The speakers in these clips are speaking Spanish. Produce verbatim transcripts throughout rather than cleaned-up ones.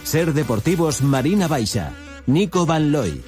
Ser Deportivos Marina Baixa. Nico Van Looy.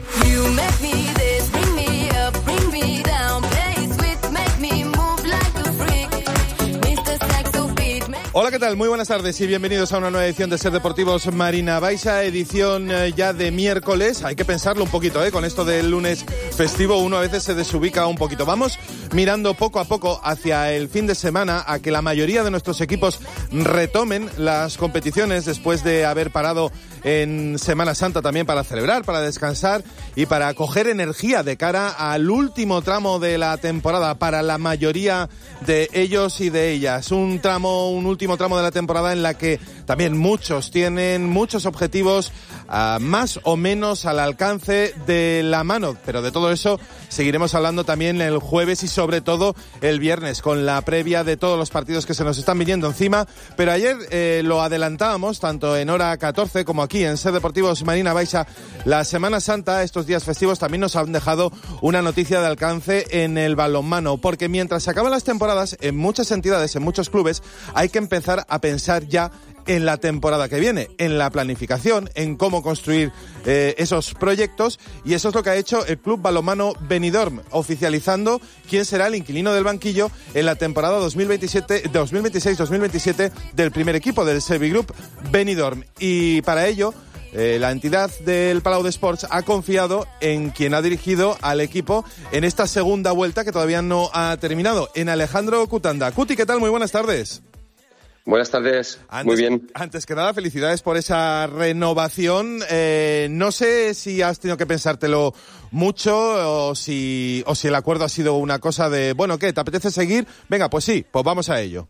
Hola, ¿qué tal? Muy buenas tardes y bienvenidos a una nueva edición de Ser Deportivos Marina Baixa, edición eh, ya de miércoles. Hay que pensarlo un poquito, ¿eh? Con esto del lunes festivo uno a veces se desubica un poquito. Vamos mirando poco a poco hacia el fin de semana, a que la mayoría de nuestros equipos retomen las competiciones después de haber parado en Semana Santa también para celebrar, para descansar y para coger energía de cara al último tramo de la temporada para la mayoría de ellos y de ellas. Un tramo, un último tramo de la temporada en la que también muchos tienen muchos objetivos uh, más o menos al alcance de la mano, pero de todo eso seguiremos hablando también el jueves y sobre todo el viernes con la previa de todos los partidos que se nos están viniendo encima. Pero ayer eh, lo adelantábamos tanto en hora catorce como aquí en Ser Deportivos Marina Baixa. La Semana Santa, estos días festivos, también nos han dejado una noticia de alcance en el balonmano, porque mientras se acaban las temporadas en muchas entidades, en muchos clubes, hay que empezar a pensar ya en la temporada que viene, en la planificación, en cómo construir eh, esos proyectos, y eso es lo que ha hecho el Club Balonmano Benidorm, oficializando quién será el inquilino del banquillo en la temporada dos mil veintisiete, dos mil veintiséis dos mil veintisiete del primer equipo del Servigroup Benidorm. Y para ello Eh, la entidad del Palau de Sports ha confiado en quien ha dirigido al equipo en esta segunda vuelta que todavía no ha terminado, en Alejandro Cutanda. Cuti, ¿qué tal? Muy buenas tardes. Buenas tardes, antes, muy bien. Antes que nada, felicidades por esa renovación. Eh, no sé si has tenido que pensártelo mucho o si, o si el acuerdo ha sido una cosa de, bueno, ¿qué? ¿Te apetece seguir? Venga, pues sí, pues vamos a ello.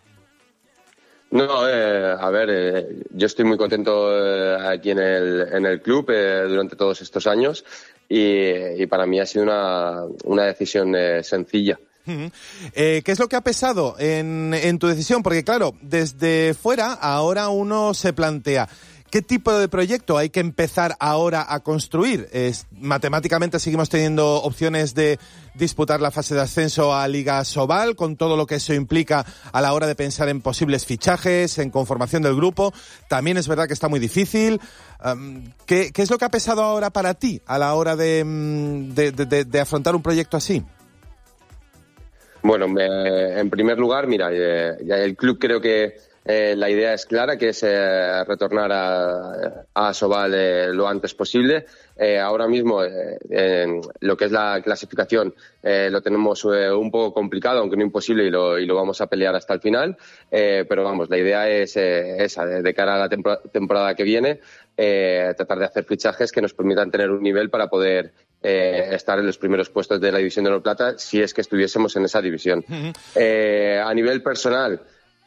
No, eh, a ver, eh, yo estoy muy contento eh, aquí en el, en el club eh, durante todos estos años y, y para mí ha sido una, una decisión eh, sencilla. Uh-huh. Eh, ¿Qué es lo que ha pesado en, en tu decisión? Porque claro, desde fuera ahora uno se plantea ¿qué tipo de proyecto hay que empezar ahora a construir? Es, matemáticamente seguimos teniendo opciones de disputar la fase de ascenso a Liga Sobal, con todo lo que eso implica a la hora de pensar en posibles fichajes, en conformación del grupo. También es verdad que está muy difícil. Um, ¿qué, ¿Qué es lo que ha pesado ahora para ti a la hora de, de, de, de afrontar un proyecto así? Bueno, me, en primer lugar, mira, eh, ya el club creo que Eh, la idea es clara, que es eh, retornar a, a Sobal eh, lo antes posible. Eh, ahora mismo eh, en lo que es la clasificación eh, lo tenemos eh, un poco complicado, aunque no imposible, y lo, y lo vamos a pelear hasta el final. Eh, pero vamos, la idea es eh, esa, de, de cara a la tempor- temporada que viene, eh, tratar de hacer fichajes que nos permitan tener un nivel para poder eh, estar en los primeros puestos de la División de Honor Plata, si es que estuviésemos en esa división. Uh-huh. Eh, a nivel personal,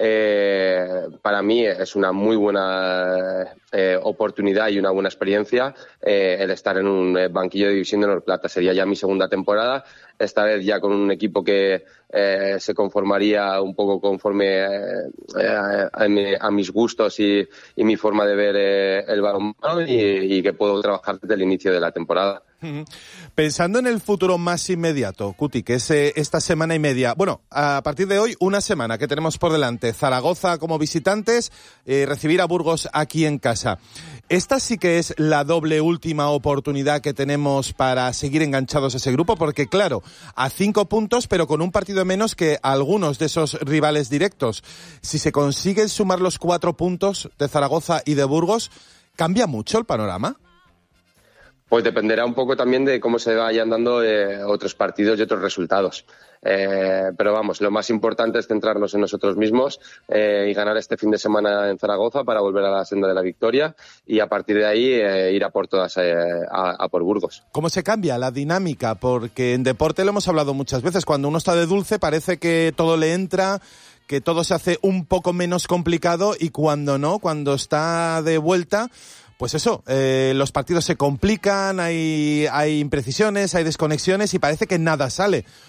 Eh, para mí es una muy buena eh, oportunidad y una buena experiencia eh, el estar en un banquillo de División de Honor Plata. Sería ya mi segunda temporada, esta vez ya con un equipo que eh, se conformaría un poco conforme eh, a, a, mi, a mis gustos y, y mi forma de ver eh, el balonmano, y, y que puedo trabajar desde el inicio de la temporada. Pensando en el futuro más inmediato, Cuti, que es eh, esta semana y media, bueno, a partir de hoy, una semana que tenemos por delante, Zaragoza como visitantes, eh, recibir a Burgos aquí en casa. Esta sí que es la doble última oportunidad que tenemos para seguir enganchados a ese grupo, porque claro, a cinco puntos, pero con un partido menos que algunos de esos rivales directos. Si se consiguen sumar los cuatro puntos de Zaragoza y de Burgos, ¿cambia mucho el panorama? Pues dependerá un poco también de cómo se vayan dando eh, otros partidos y otros resultados. Eh, pero vamos, lo más importante es centrarnos en nosotros mismos eh, y ganar este fin de semana en Zaragoza para volver a la senda de la victoria, y a partir de ahí eh, ir a por todas, eh, a, a por Burgos. ¿Cómo se cambia la dinámica? Porque en deporte lo hemos hablado muchas veces, cuando uno está de dulce parece que todo le entra, que todo se hace un poco menos complicado, y cuando no, cuando está de vuelta, pues eso, eh, los partidos se complican, hay, hay imprecisiones, hay desconexiones y parece que nada sale.